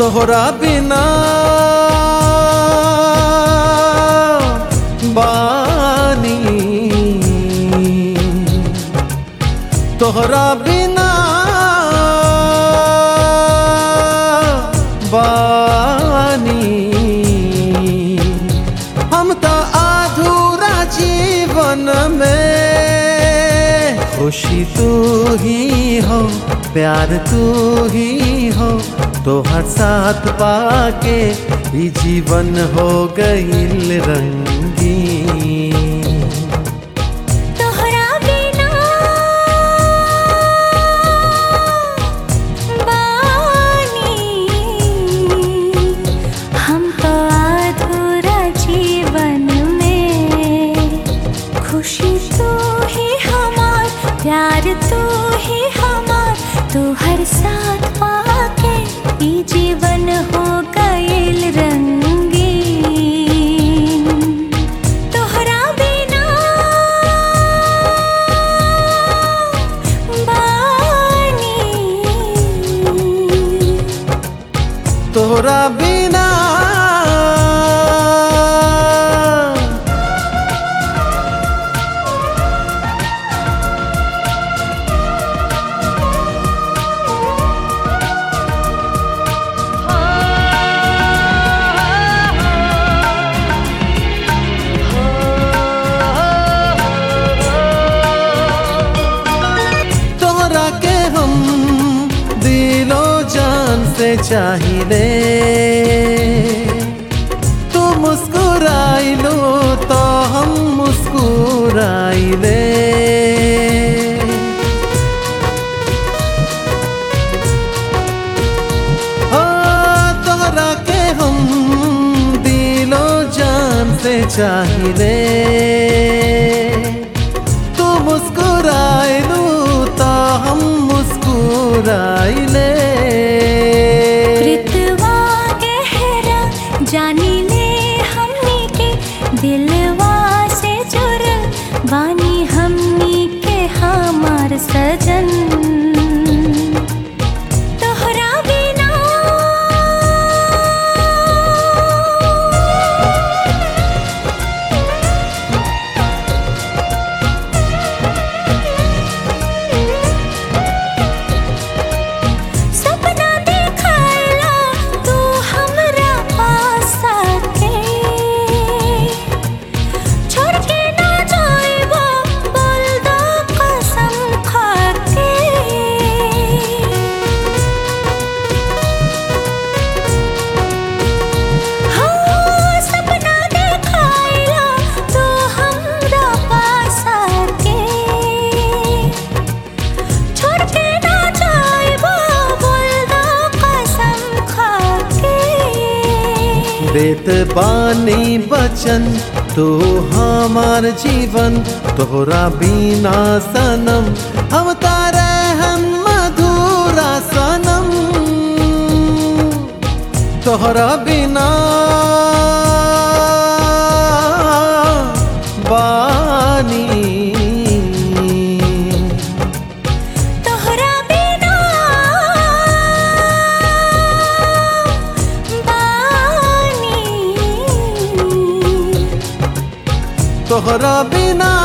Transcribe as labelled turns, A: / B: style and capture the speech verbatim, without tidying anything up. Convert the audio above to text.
A: तोहरा बिना बानी, तोहरा बिना बानी। हम तो अधूरा जीवन में, खुशी तू ही हो, प्यार तू ही हो, तोहर साथ पाके ई जीवन हो गईल रंगीन।
B: तोहरा बिना बानी, हम तो अधूरा जीवन में, खुशी तू ही हमार, प्यार तू ही हमार, तोहर साथ पाके ई जीवन हो गईल रंगीन। तोहरा बिना बानी,
A: तोहरा बिना से चाहिए। तू मुस्कुराइलो तो हम मुस्कुराइले, हो तोहरा के हम दिलो जान से चाहिए। तू मुस्कुराइलो तो हम मुस्कुराइले।
B: जानी ले हमनी के दिलवा से जुड़ल बानी, हमनी के हमार सजन। तोहरा बिना सपना देखला तू हमरा
A: देत बानी बचन तू हमार जीवन। तोहरा बिना सनम हम तारे हम मधुरा सनम। तोहरा बिना बानी, तोहरा बिना